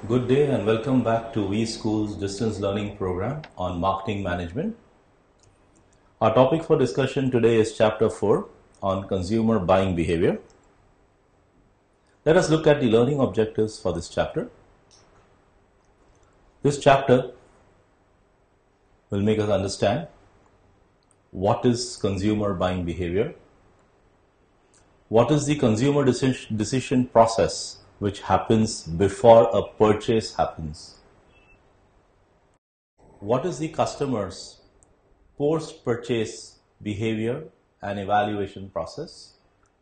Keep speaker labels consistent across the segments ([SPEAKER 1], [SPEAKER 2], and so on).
[SPEAKER 1] Good day and welcome back to vSchool's distance learning program on marketing management. Our topic for discussion today is chapter 4 on consumer buying behavior. Let us look at the learning objectives for this chapter. This chapter will make us understand what is consumer buying behavior, what is the consumer decision process which happens before a purchase happens, what is the customer's post-purchase behavior and evaluation process,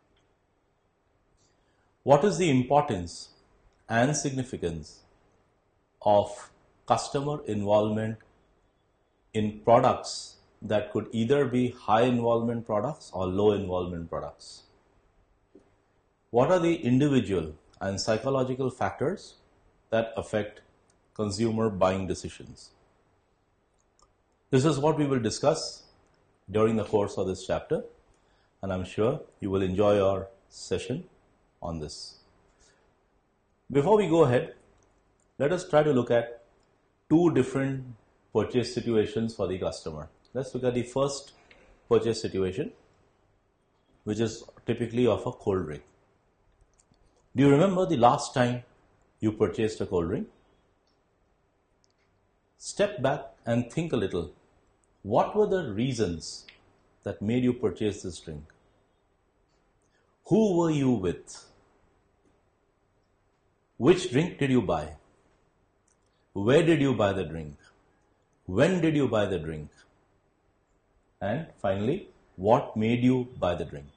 [SPEAKER 1] what is the importance and significance of customer involvement in products that could either be high involvement products or low involvement products. What are the individual and psychological factors that affect consumer buying decisions? This is what we will discuss during the course of this chapter, and I'm sure you will enjoy our session on this. Before we go ahead, let us try to look at two different purchase situations for the customer. Let's look at the first purchase situation, which is typically of a cold drink. Do you remember the last time you purchased a cold drink? Step back and think a little. What were the reasons that made you purchase this drink? Who were you with? Which drink did you buy? Where did you buy the drink? When did you buy the drink? And finally, what made you buy the drink?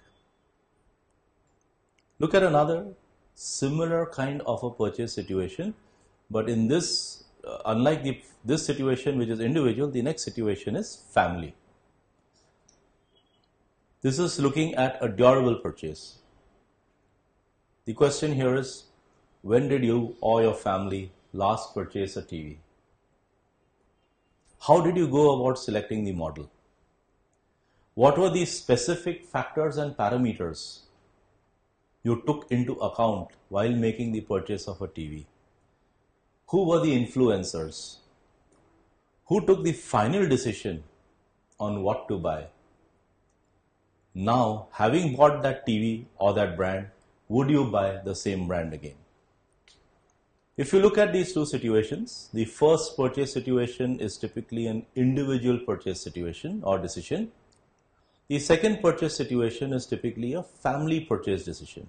[SPEAKER 1] Look at another similar kind of a purchase situation, but in this, unlike this situation which is individual, the next situation is family. This is looking at a durable purchase. The question here is, when did you or your family last purchase a TV? How did you go about selecting the model? What were the specific factors and parameters you took into account while making the purchase of a TV? Who were the influencers? Who took the final decision on what to buy? Now, having bought that TV or that brand, would you buy the same brand again? If you look at these two situations, the first purchase situation is typically an individual purchase situation or decision. The second purchase situation is typically a family purchase decision.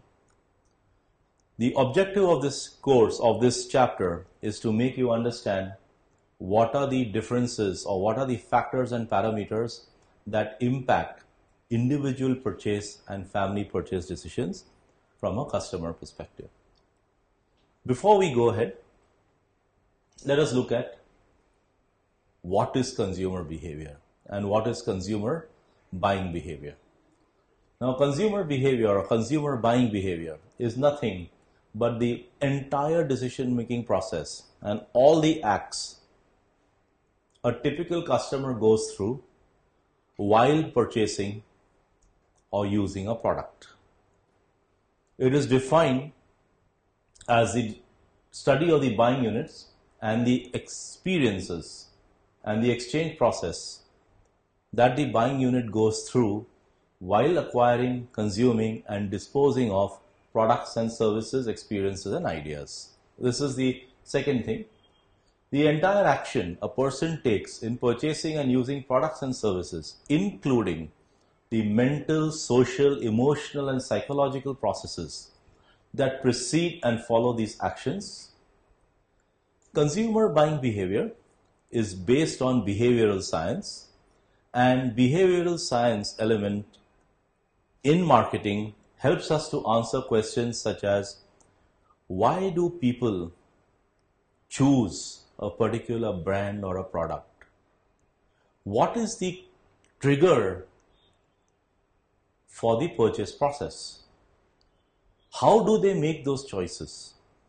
[SPEAKER 1] The objective of this course, of this chapter, is to make you understand what are the differences or what are the factors and parameters that impact individual purchase and family purchase decisions from a customer perspective. Before we go ahead, let us look at what is consumer behavior and what is consumer buying behavior. Now, consumer behavior or consumer buying behavior is nothing but the entire decision-making process and all the acts a typical customer goes through while purchasing or using a product. It is defined as the study of the buying units and the experiences and the exchange process that the buying unit goes through while acquiring, consuming, and disposing of products and services, experiences, and ideas. This is the second thing. The entire action a person takes in purchasing and using products and services, including the mental, social, emotional, and psychological processes that precede and follow these actions. Consumer buying behavior is based on behavioral science, and behavioral science element in marketing helps us to answer questions such as, why do people choose a particular brand or a product? What is the trigger for the purchase process? How do they make those choices?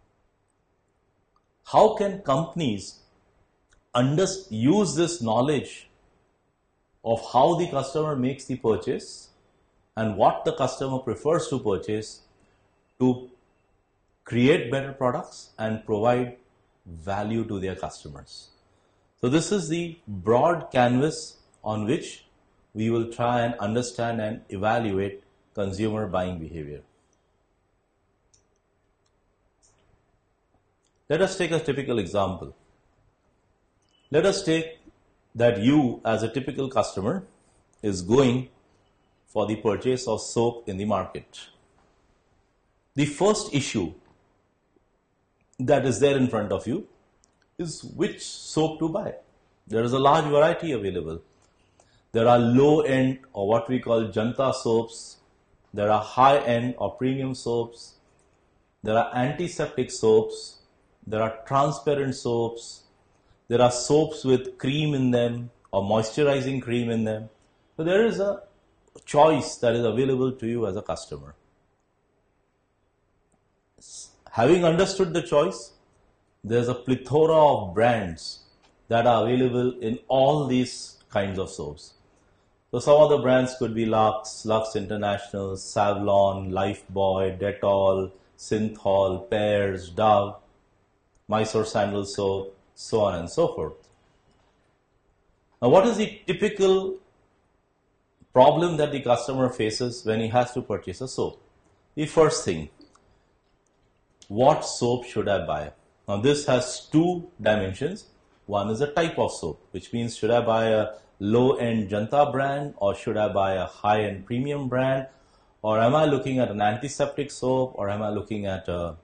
[SPEAKER 1] How can companies use this knowledge of how the customer makes the purchase and what the customer prefers to purchase to create better products and provide value to their customers. So this is the broad canvas on which we will try and understand and evaluate consumer buying behavior. Let us take a typical example. Let us take that you as a typical customer is going for the purchase of soap in the market. The first issue that is there in front of you is which soap to buy. There is a large variety available. There are low-end or what we call janta soaps. There are high-end or premium soaps. There are antiseptic soaps. There are transparent soaps. There are soaps with cream in them or moisturizing cream in them. So there is a choice that is available to you as a customer. Having understood the choice, there's a plethora of brands that are available in all these kinds of soaps. So some of the brands could be Lux, Lux International, Savlon, Lifebuoy, Dettol, Synthol, Pears, Dove, Mysore Sandal Soap, so on and so forth. Now what is the typical problem that the customer faces when he has to purchase a soap? The first thing, what soap should I buy? Now this has two dimensions. One is a type of soap, which means should I buy a low-end janta brand or should I buy a high-end premium brand, or am I looking at an antiseptic soap or am I looking at a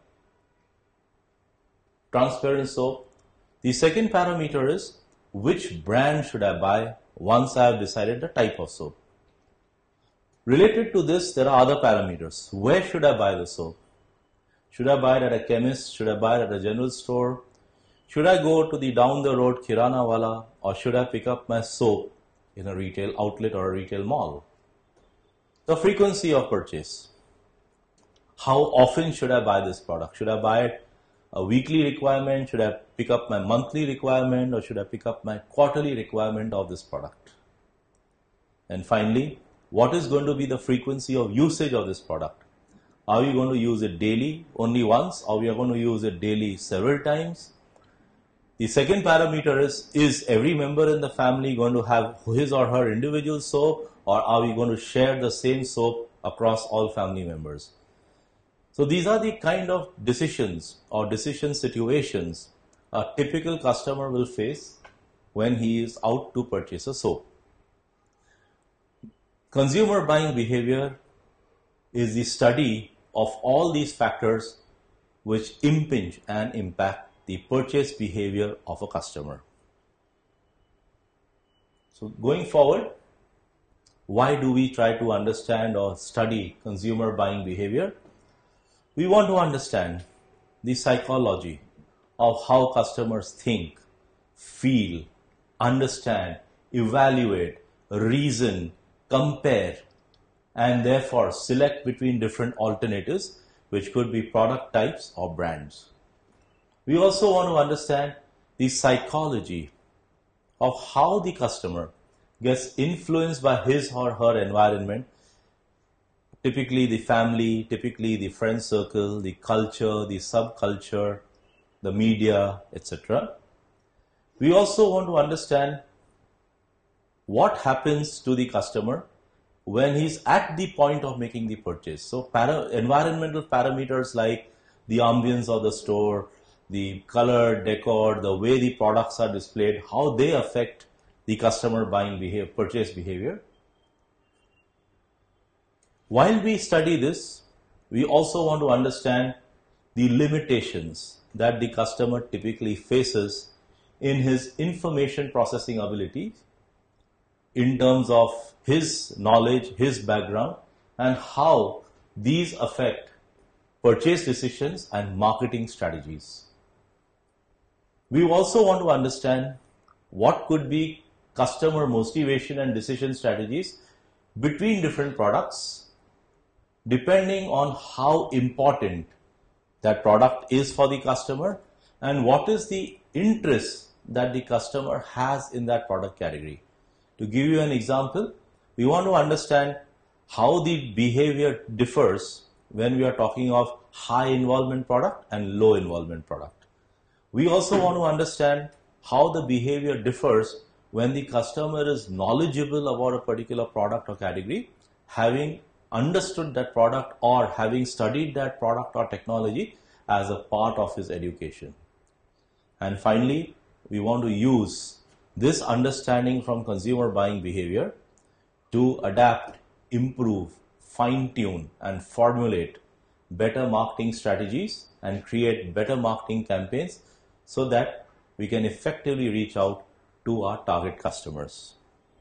[SPEAKER 1] transparent soap? The second parameter is which brand should I buy once I have decided the type of soap. Related to this, there are other parameters. Where should I buy the soap? Should I buy it at a chemist? Should I buy it at a general store? Should I go to the down the road kirana wala, or should I pick up my soap in a retail outlet or a retail mall? The frequency of purchase. How often should I buy this product? Should I buy it a weekly requirement? Should I pick up my monthly requirement, or should I pick up my quarterly requirement of this product? And finally, what is going to be the frequency of usage of this product? Are we going to use it daily, only once, or we are going to use it daily several times? The second parameter is every member in the family going to have his or her individual soap, or are we going to share the same soap across all family members? So these are the kind of decisions or decision situations a typical customer will face when he is out to purchase a soap. Consumer buying behavior is the study of all these factors which impinge and impact the purchase behavior of a customer. So going forward, why do we try to understand or study consumer buying behavior? We want to understand the psychology of how customers think, feel, understand, evaluate, reason, compare, and therefore select between different alternatives, which could be product types or brands. We also want to understand the psychology of how the customer gets influenced by his or her environment, typically the family, typically the friend circle, the culture, the subculture, the media, etc. We also want to understand what happens to the customer when he's at the point of making the purchase. So environmental parameters like the ambience of the store, the color, decor, the way the products are displayed, how they affect the customer buying behavior, purchase behavior. While we study this, we also want to understand the limitations that the customer typically faces in his information processing abilities in terms of his knowledge, his background, and how these affect purchase decisions and marketing strategies. We also want to understand what could be customer motivation and decision strategies between different products, depending on how important that product is for the customer and what is the interest that the customer has in that product category. To give you an example, we want to understand how the behavior differs when we are talking of high involvement product and low involvement product. We also want to understand how the behavior differs when the customer is knowledgeable about a particular product or category, having understood that product or having studied that product or technology as a part of his education. And finally, we want to use this understanding from consumer buying behavior to adapt, improve, fine-tune and formulate better marketing strategies and create better marketing campaigns so that we can effectively reach out to our target customers.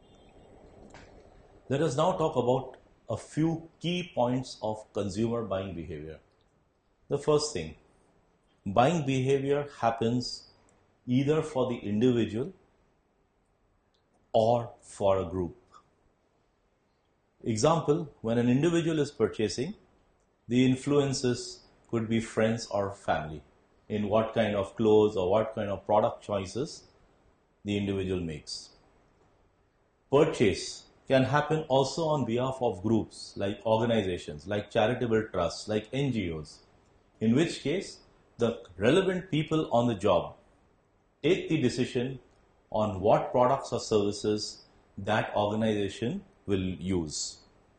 [SPEAKER 1] Let us now talk about a few key points of consumer buying behavior. The first thing, buying behavior happens either for the individual or for a group. Example, when an individual is purchasing, the influences could be friends or family in what kind of clothes or what kind of product choices the individual makes. Purchase can happen also on behalf of groups like organizations, like charitable trusts, like NGOs, in which case the relevant people on the job take the decision on what products or services that organization will use.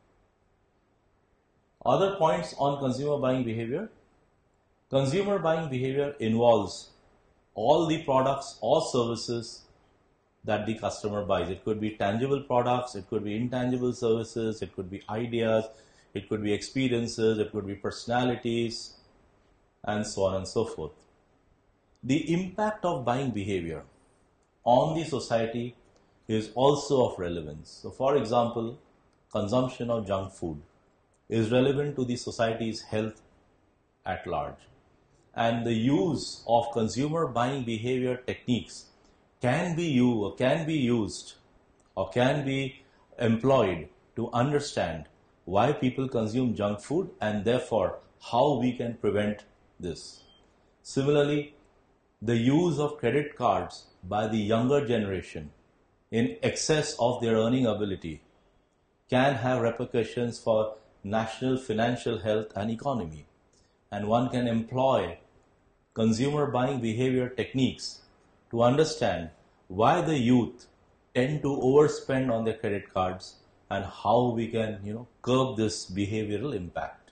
[SPEAKER 1] Other points on consumer buying behavior. Consumer buying behavior involves all the products or services that the customer buys. It could be tangible products, it could be intangible services, it could be ideas, it could be experiences, it could be personalities, and so on and so forth. The impact of buying behavior on the society is also of relevance. So, for example, consumption of junk food is relevant to the society's health at large. And the use of consumer buying behavior techniques can be used or can be employed to understand why people consume junk food and therefore how we can prevent this. Similarly, the use of credit cards by the younger generation in excess of their earning ability can have repercussions for national financial health and economy. And one can employ consumer buying behavior techniques to understand why the youth tend to overspend on their credit cards and how we can, curb this behavioral impact.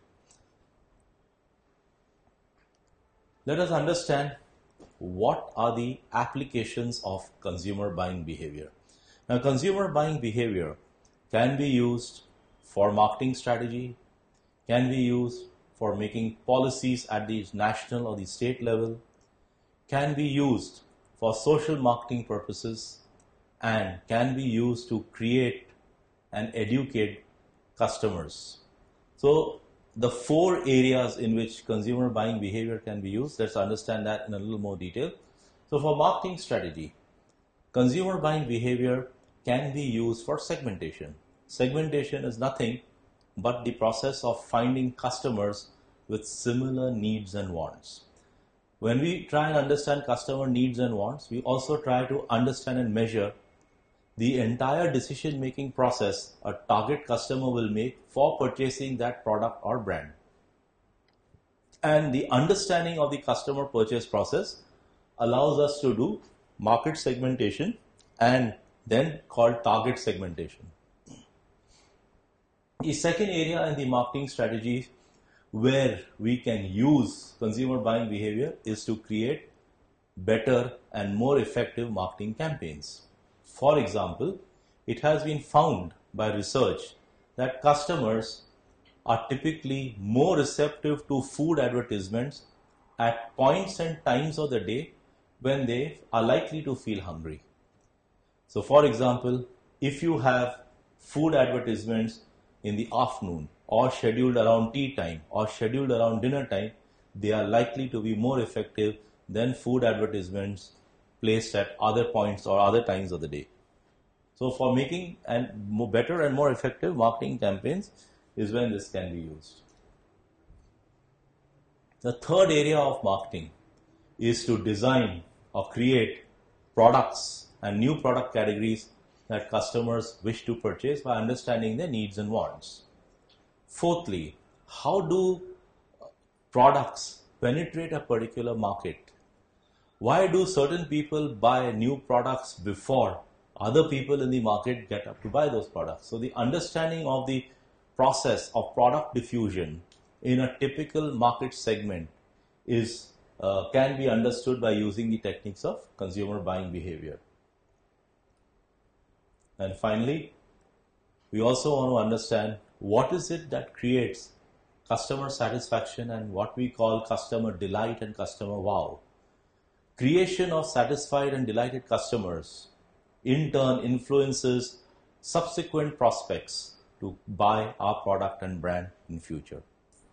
[SPEAKER 1] Let us understand what are the applications of consumer buying behavior. Now, consumer buying behavior can be used for marketing strategy, can be used for making policies at the national or the state level, can be used for social marketing purposes, and can be used to create and educate customers. So, the four areas in which consumer buying behavior can be used, let's understand that in a little more detail. So, for marketing strategy, consumer buying behavior can be used for segmentation. Segmentation is nothing but the process of finding customers with similar needs and wants. When we try and understand customer needs and wants, we also try to understand and measure the entire decision-making process a target customer will make for purchasing that product or brand. And the understanding of the customer purchase process allows us to do market segmentation and then called target segmentation. The second area in the marketing strategy where we can use consumer buying behavior is to create better and more effective marketing campaigns. For example, it has been found by research that customers are typically more receptive to food advertisements at points and times of the day when they are likely to feel hungry. So, for example, if you have food advertisements in the afternoon or scheduled around tea time or scheduled around dinner time, they are likely to be more effective than food advertisements placed at other points or other times of the day. So for making better and more effective marketing campaigns is when this can be used. The third area of marketing is to design or create products and new product categories that customers wish to purchase by understanding their needs and wants. Fourthly, how do products penetrate a particular market? Why do certain people buy new products before other people in the market get up to buy those products? So the understanding of the process of product diffusion in a typical market segment is can be understood by using the techniques of consumer buying behavior. And finally, we also want to understand what is it that creates customer satisfaction and what we call customer delight and customer wow. Creation of satisfied and delighted customers in turn influences subsequent prospects to buy our product and brand in future.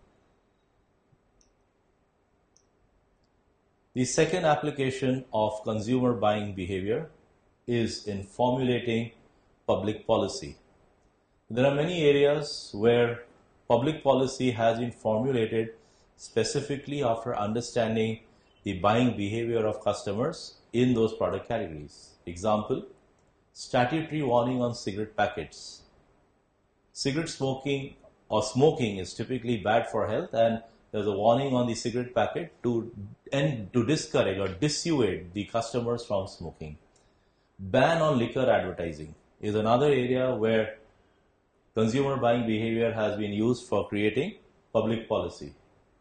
[SPEAKER 1] The second application of consumer buying behavior is in formulating public policy. There are many areas where public policy has been formulated specifically after understanding the buying behavior of customers in those product categories. Example, statutory warning on cigarette packets. Cigarette smoking or smoking is typically bad for health, and there's a warning on the cigarette packet to discourage or dissuade the customers from smoking. Ban on liquor advertising is another area where consumer buying behavior has been used for creating public policy.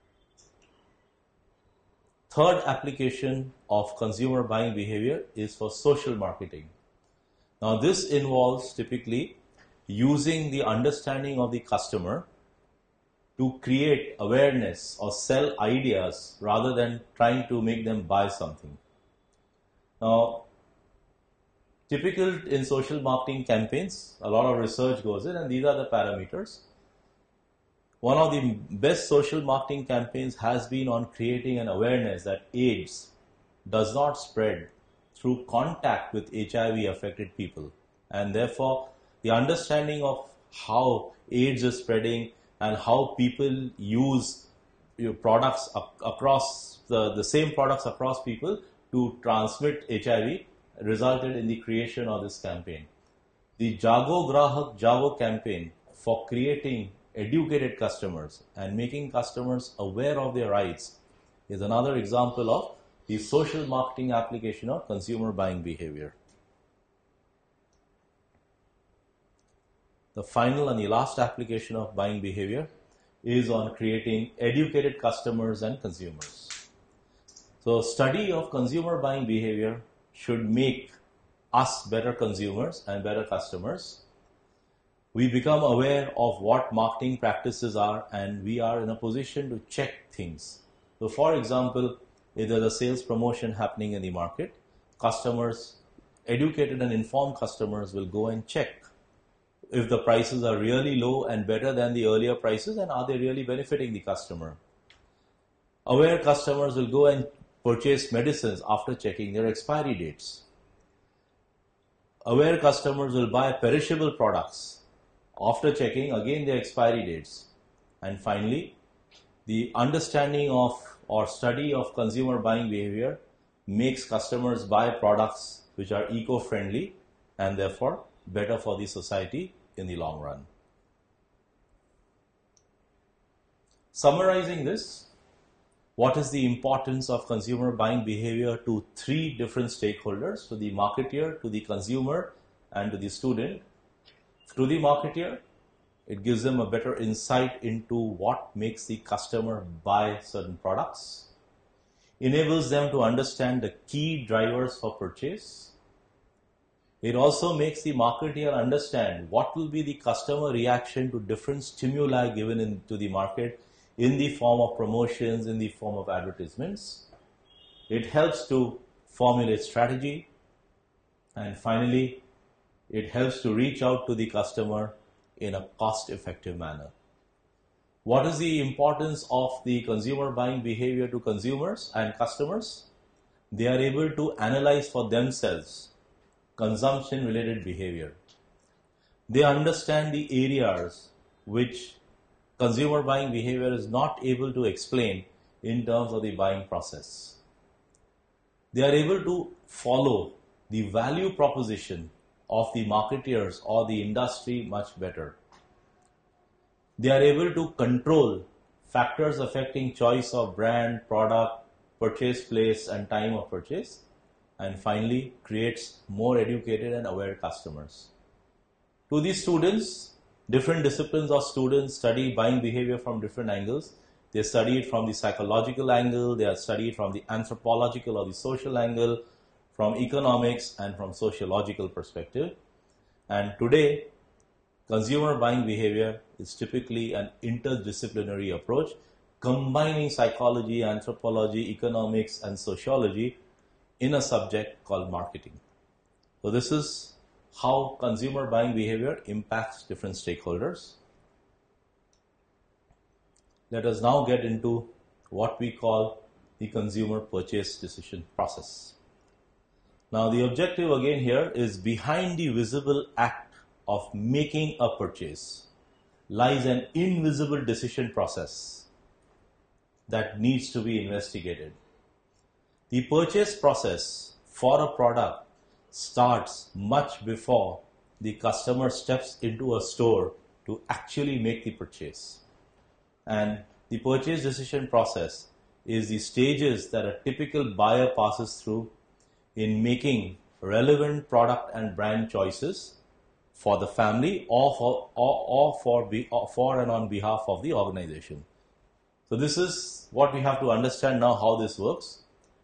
[SPEAKER 1] Third application of consumer buying behavior is for social marketing. Now this involves typically using the understanding of the customer to create awareness or sell ideas rather than trying to make them buy something. Now, typical in social marketing campaigns, a lot of research goes in, and these are the parameters. One of the best social marketing campaigns has been on creating an awareness that AIDS does not spread through contact with HIV affected people, and therefore the understanding of how AIDS is spreading and how people use products across the same products across people to transmit HIV resulted in the creation of this campaign. The Jago Grahak Jago campaign for creating educated customers and making customers aware of their rights is another example of the social marketing application of consumer buying behavior. The final and the last application of buying behavior is on creating educated customers and consumers. So study of consumer buying behavior should make us better consumers and better customers. We become aware of what marketing practices are, and we are in a position to check things. So for example, if there's a sales promotion happening in the market, educated and informed customers will go and check if the prices are really low and better than the earlier prices, and are they really benefiting the customer. Aware customers will go and purchase medicines after checking their expiry dates. Aware customers will buy perishable products after checking again their expiry dates. And finally, the understanding of or study of consumer buying behavior makes customers buy products which are eco-friendly and therefore better for the society in the long run. Summarizing this, what is the importance of consumer buying behavior to three different stakeholders, to the marketeer, to the consumer, and to the student? To the marketeer, it gives them a better insight into what makes the customer buy certain products, enables them to understand the key drivers for purchase. It also makes the marketeer understand what will be the customer reaction to different stimuli given into the market in the form of promotions, in the form of advertisements. It helps to formulate strategy. And finally, it helps to reach out to the customer in a cost-effective manner. What is the importance of the consumer buying behavior to consumers and customers? They are able to analyze for themselves consumption-related behavior. They understand the areas which consumer buying behavior is not able to explain in terms of the buying process. They are able to follow the value proposition of the marketeers or the industry much better. They are able to control factors affecting choice of brand, product, purchase place and time of purchase, and finally creates more educated and aware customers. To these students, different disciplines of students study buying behavior from different angles. They study it from the psychological angle, they are studied from the anthropological or the social angle, from economics and from sociological perspective. And today, consumer buying behavior is typically an interdisciplinary approach, combining psychology, anthropology, economics, and sociology in a subject called marketing. So this is how consumer buying behavior impacts different stakeholders. Let us now get into what we call the consumer purchase decision process. Now the objective again here is, behind the visible act of making a purchase lies an invisible decision process that needs to be investigated. The purchase process for a product starts much before the customer steps into a store to actually make the purchase. And the purchase decision process is the stages that a typical buyer passes through in making relevant product and brand choices for the family or for and on behalf of the organization. So this is what we have to understand now, how this works.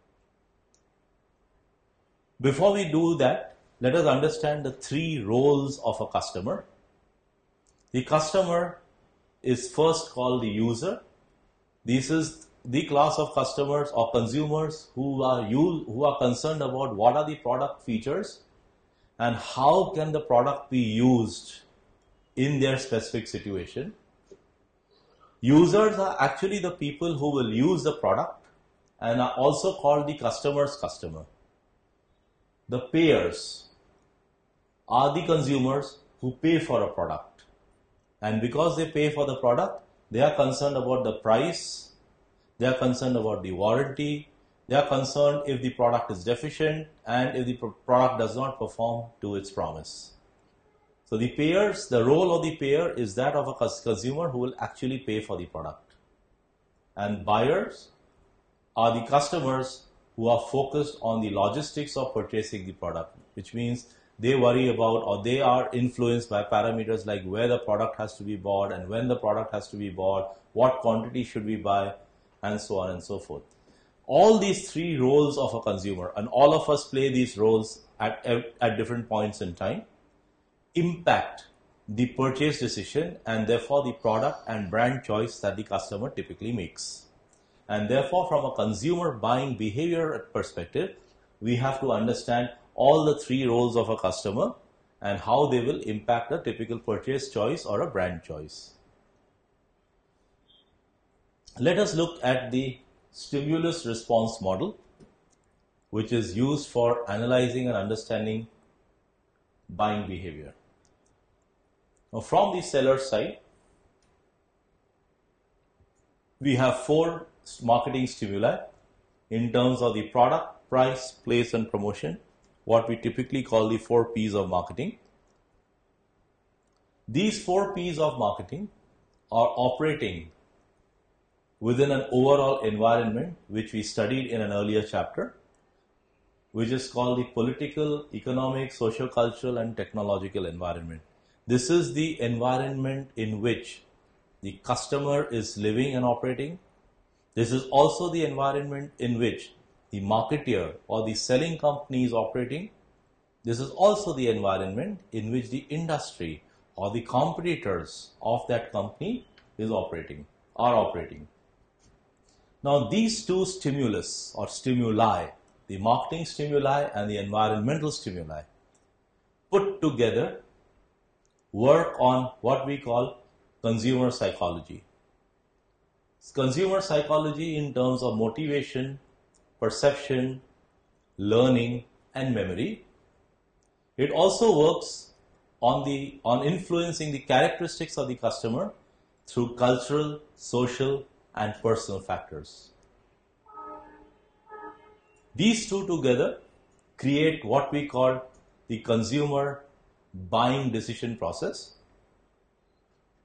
[SPEAKER 1] Before we do that, let us understand the three roles of a customer. The customer is first called the user. This is the class of customers or consumers who are concerned about what are the product features and how can the product be used in their specific situation. Users are actually the people who will use the product and are also called the customer's customer. The payers are the consumers who pay for a product. And because they pay for the product, they are concerned about the price, they are concerned about the warranty, they are concerned if the product is deficient and if the product does not perform to its promise. So the payers, the role of the payer is that of a consumer who will actually pay for the product. And buyers are the customers who are focused on the logistics of purchasing the product, which means they worry about, or they are influenced by parameters like where the product has to be bought and when the product has to be bought, what quantity should we buy, and so on and so forth. All these three roles of a consumer, and all of us play these roles at different points in time, impact the purchase decision and therefore the product and brand choice that the customer typically makes. And therefore, from a consumer buying behavior perspective, we have to understand all the three roles of a customer and how they will impact a typical purchase choice or a brand choice. Let us look at the stimulus response model, which is used for analyzing and understanding buying behavior. Now, from the seller side, we have four marketing stimuli in terms of the product, price, place, and promotion, what we typically call the 4 P's of marketing. These 4 P's of marketing are operating within an overall environment which we studied in an earlier chapter, which is called the political, economic, social, cultural, and technological environment. This is the environment in which the customer is living and operating. This is also the environment in which the marketeer or the selling company is operating. This is also the environment in which the industry or the competitors of that company are operating. Now, these two stimulus or stimuli, the marketing stimuli and the environmental stimuli, put together work on what we call consumer psychology. Consumer psychology in terms of motivation, perception, learning, and memory. It also works on influencing the characteristics of the customer through cultural, social, and personal factors. These two together create what we call the consumer buying decision process,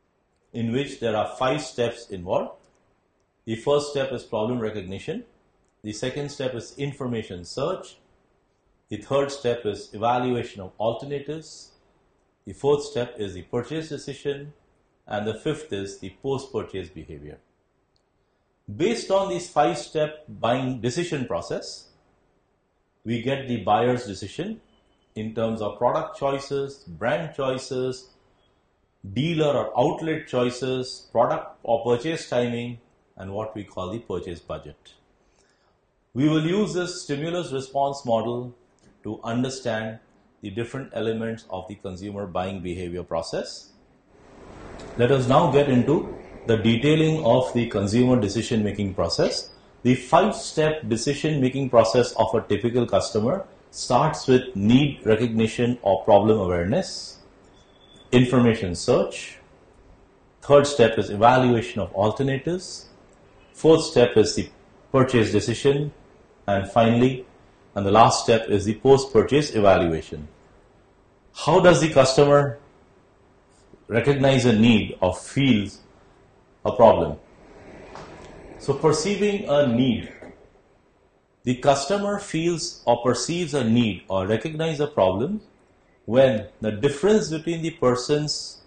[SPEAKER 1] in which there are 5 steps involved. The first step is problem recognition. The second step is information search. The third step is evaluation of alternatives. The fourth step is the purchase decision. And the fifth is the post-purchase behavior. Based on this 5-step buying decision process, we get the buyer's decision in terms of product choices, brand choices, dealer or outlet choices, product or purchase timing, and what we call the purchase budget. We will use this stimulus response model to understand the different elements of the consumer buying behavior process. Let us now get into the detailing of the consumer decision-making process. The 5-step decision-making process of a typical customer starts with need recognition or problem awareness, information search. Third step is evaluation of alternatives. Fourth step is the purchase decision. And finally, and the last step is the post-purchase evaluation. How does the customer recognize a need or feels a problem? So perceiving a need, the customer feels or perceives a need or recognizes a problem when the difference between the person's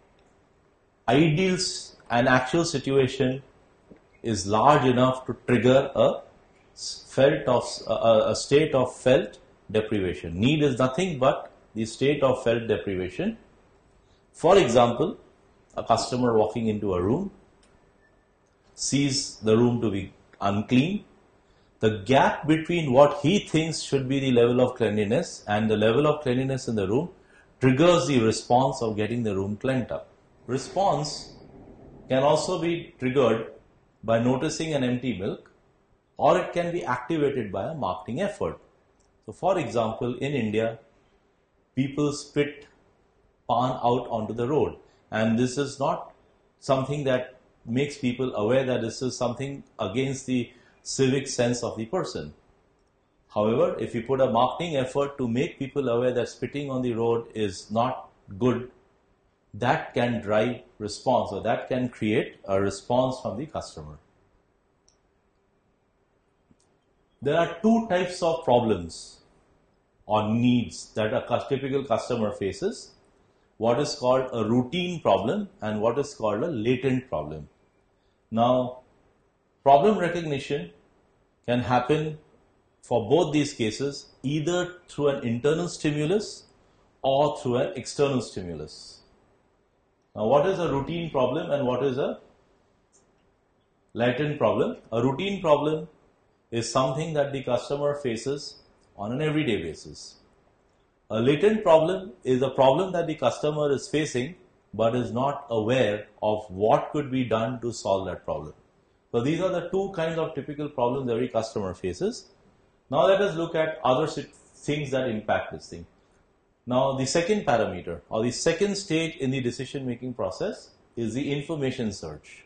[SPEAKER 1] ideals and actual situation is large enough to trigger a state of felt deprivation. Need is nothing but the state of felt deprivation. For example, a customer walking into a room sees the room to be unclean. The gap between what he thinks should be the level of cleanliness and the level of cleanliness in the room triggers the response of getting the room cleaned up. Response can also be triggered by noticing an empty milk, or it can be activated by a marketing effort. So for example, in India, people spit pan out onto the road, and this is not something that makes people aware that this is something against the civic sense of the person. However, if you put a marketing effort to make people aware that spitting on the road is not good, that can drive response, or that can create a response from the customer. There are two types of problems or needs that a typical customer faces. What is called a routine problem and what is called a latent problem. Now, problem recognition can happen for both these cases either through an internal stimulus or through an external stimulus. Now, what is a routine problem and what is a latent problem? A routine problem is something that the customer faces on an everyday basis. A latent problem is a problem that the customer is facing but is not aware of what could be done to solve that problem. So these are the two kinds of typical problems every customer faces. Now let us look at other things that impact this thing. Now the second parameter or the second stage in the decision making process is the information search.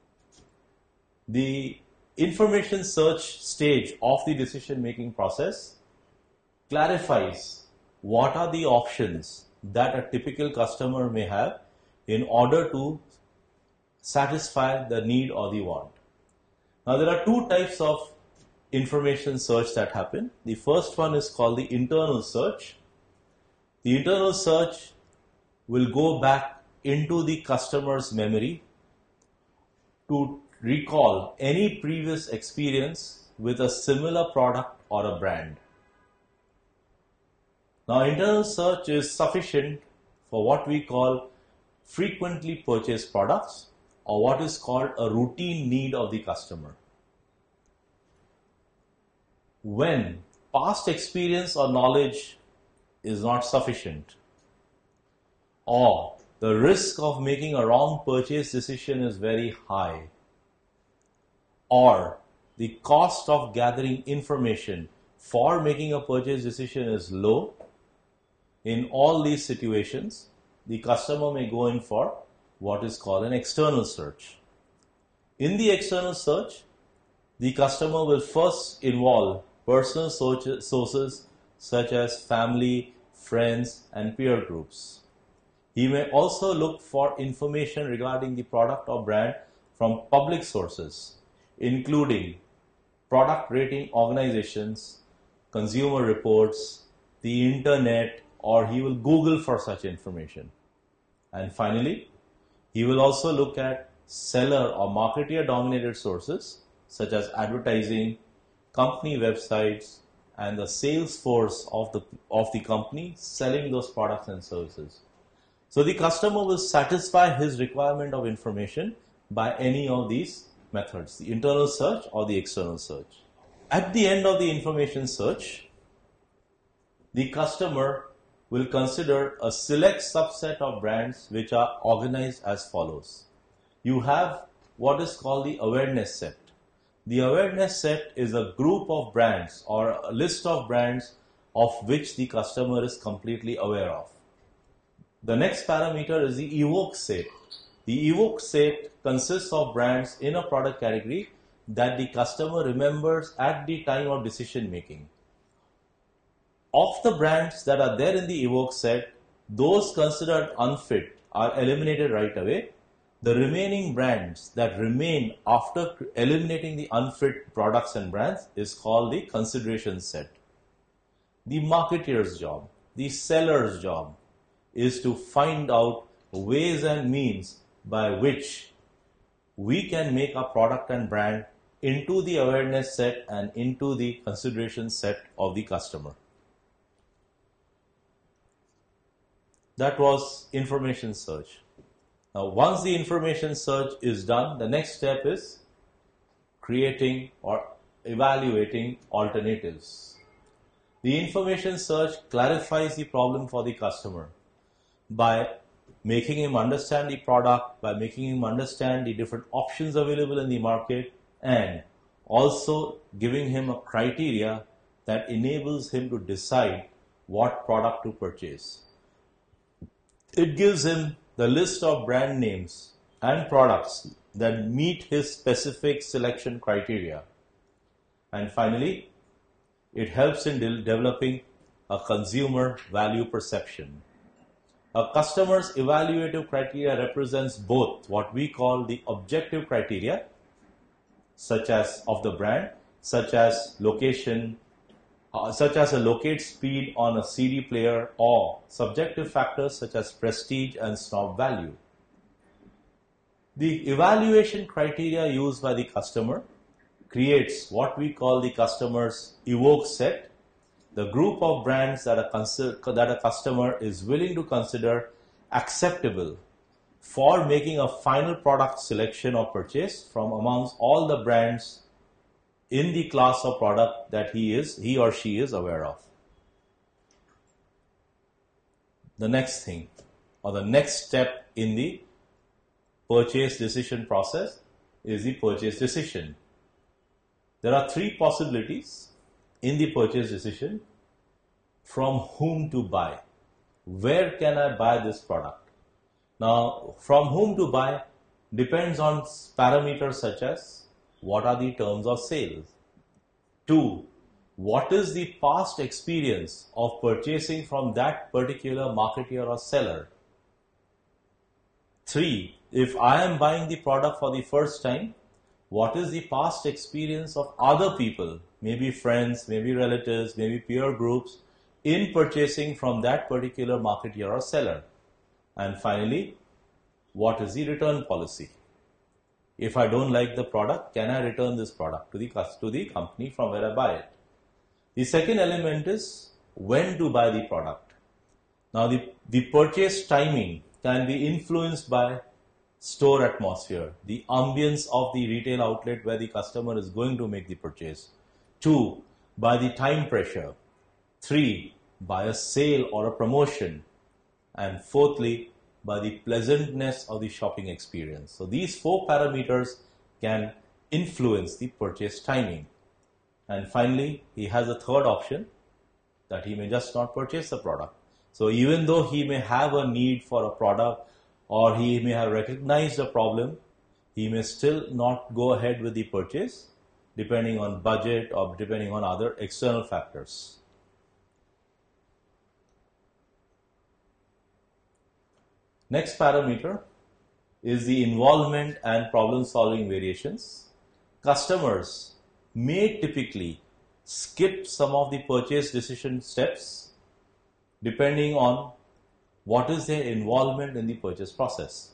[SPEAKER 1] The information search stage of the decision making process clarifies what are the options that a typical customer may have in order to satisfy the need or the want. Now there are two types of information search that happen. The first one is called the internal search. The internal search will go back into the customer's memory to recall any previous experience with a similar product or a brand. Now, internal search is sufficient for what we call frequently purchased products or what is called a routine need of the customer. When past experience or knowledge is not sufficient, or the risk of making a wrong purchase decision is very high, or the cost of gathering information for making a purchase decision is low, in all these situations, the customer may go in for what is called an external search. In the external search, the customer will first involve personal sources such as family, friends, and peer groups. He may also look for information regarding the product or brand from public sources, including product rating organizations, consumer reports, the internet, or he will Google for such information. And finally, he will also look at seller or marketeer dominated sources such as advertising, company websites, and the sales force of the company selling those products and services. So the customer will satisfy his requirement of information by any of these methods, the internal search or the external search. At the end of the information search, the customer will consider a select subset of brands which are organized as follows. You have what is called the awareness set. The awareness set is a group of brands or a list of brands of which the customer is completely aware of. The next parameter is the evoke set. The evoke set consists of brands in a product category that the customer remembers at the time of decision making. Of the brands that are there in the evoke set, those considered unfit are eliminated right away. The remaining brands that remain after eliminating the unfit products and brands is called the consideration set. The marketeer's job, the seller's job is to find out ways and means by which we can make a product and brand into the awareness set and into the consideration set of the customer. That was information search. Now, once the information search is done, the next step is creating or evaluating alternatives. The information search clarifies the problem for the customer by making him understand the product, by making him understand the different options available in the market, and also giving him a criteria that enables him to decide what product to purchase. It gives him the list of brand names and products that meet his specific selection criteria. And finally, it helps in developing a consumer value perception. A customer's evaluative criteria represents both what we call the objective criteria, such as of the brand, such as location, such as a locate speed on a CD player, or subjective factors such as prestige and snob value. The evaluation criteria used by the customer creates what we call the customer's evoke set, the group of brands that a customer is willing to consider acceptable for making a final product selection or purchase from amongst all the brands in the class of product that he or she is aware of. The next thing, or the next step in the purchase decision process, is the purchase decision. There are three possibilities in the purchase decision: from whom to buy. Where can I buy this product? Now, from whom to buy depends on parameters such as what are the terms of sales? 2. What is the past experience of purchasing from that particular marketeer or seller? 3. If I am buying the product for the first time, what is the past experience of other people, maybe friends, maybe relatives, maybe peer groups, in purchasing from that particular marketeer or seller? And finally, what is the return policy? If I don't like the product, can I return this product to the company from where I buy it? The second element is when to buy the product. Now, the purchase timing can be influenced by store atmosphere, the ambience of the retail outlet where the customer is going to make the purchase. 2, by the time pressure. 3, by a sale or a promotion. And fourthly, by the pleasantness of the shopping experience. So these 4 parameters can influence the purchase timing. And finally, he has a third option, that he may just not purchase the product. So even though he may have a need for a product, or he may have recognized a problem, he may still not go ahead with the purchase, depending on budget or depending on other external factors. Next parameter is the involvement and problem solving variations. Customers may typically skip some of the purchase decision steps depending on what is their involvement in the purchase process.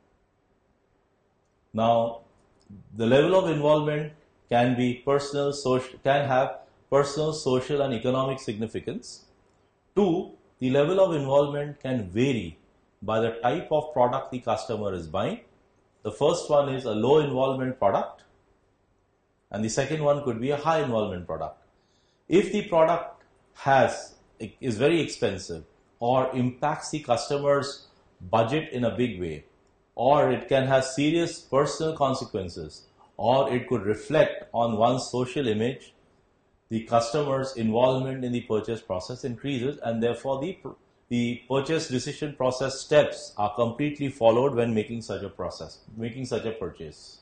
[SPEAKER 1] Now, the level of involvement can be personal, social, can have personal, social, and economic significance. Two, the level of involvement can vary by the type of product the customer is buying. The first one is a low involvement product, and the second one could be a high involvement product. If the product is very expensive or impacts the customer's budget in a big way, or it can have serious personal consequences, or it could reflect on one's social image, the customer's involvement in the purchase process increases, and therefore the purchase decision process steps are completely followed when making such a purchase.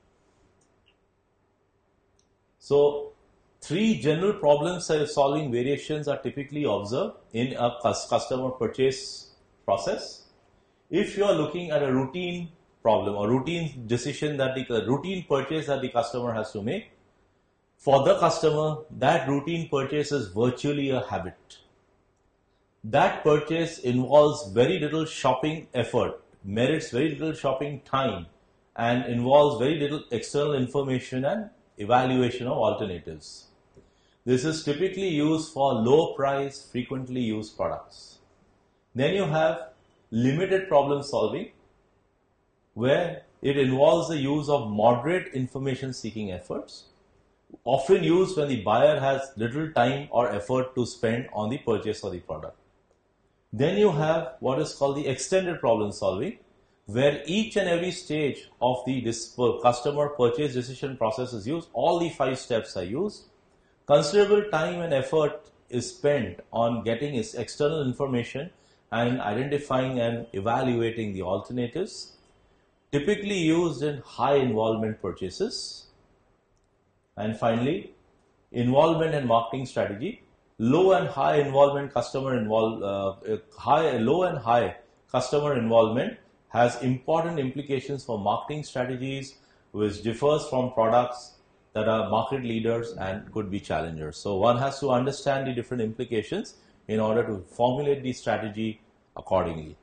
[SPEAKER 1] So, three general problem solving variations are typically observed in a customer purchase process. If you are looking at a routine problem or routine decision routine purchase that the customer has to make, for the customer, that routine purchase is virtually a habit. That purchase involves very little shopping effort, merits very little shopping time, and involves very little external information and evaluation of alternatives. This is typically used for low price, frequently used products. Then you have limited problem solving, where it involves the use of moderate information seeking efforts, often used when the buyer has little time or effort to spend on the purchase of the product. Then you have what is called the extended problem solving, where each and every stage of the customer purchase decision process is used. All the 5 steps are used. Considerable time and effort is spent on getting its external information and identifying and evaluating the alternatives, typically used in high involvement purchases. And finally, involvement and marketing strategy. Low and high customer involvement has important implications for marketing strategies, which differs from products that are market leaders and could be challengers. So one has to understand the different implications in order to formulate the strategy accordingly.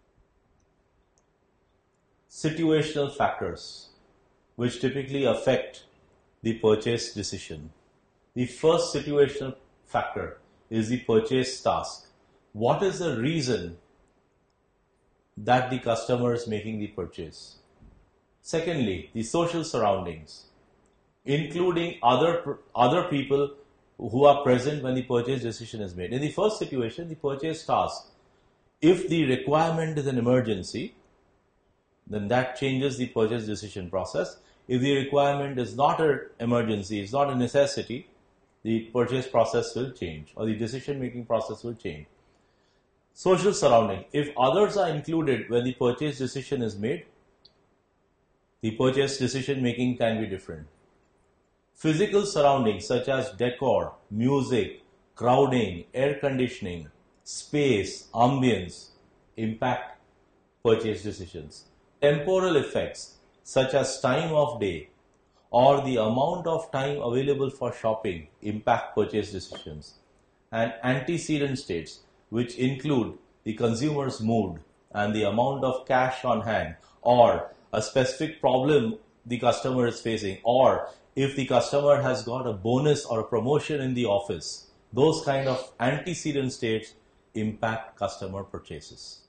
[SPEAKER 1] Situational factors which typically affect the purchase decision. The first situational factor is the purchase task. What is the reason that the customer is making the purchase? Secondly, the social surroundings, including other people who are present when the purchase decision is made. In the first situation, the purchase task, if the requirement is an emergency, then that changes the purchase decision process. If the requirement is not an emergency, it's not a necessity, the purchase process will change, or the decision-making process will change. Social surrounding. If others are included when the purchase decision is made, the purchase decision-making can be different. Physical surroundings such as decor, music, crowding, air conditioning, space, ambience impact purchase decisions. Temporal effects such as time of day or the amount of time available for shopping impact purchase decisions. And antecedent states, which include the consumer's mood and the amount of cash on hand, or a specific problem the customer is facing, or if the customer has got a bonus or a promotion in the office, those kind of antecedent states impact customer purchases.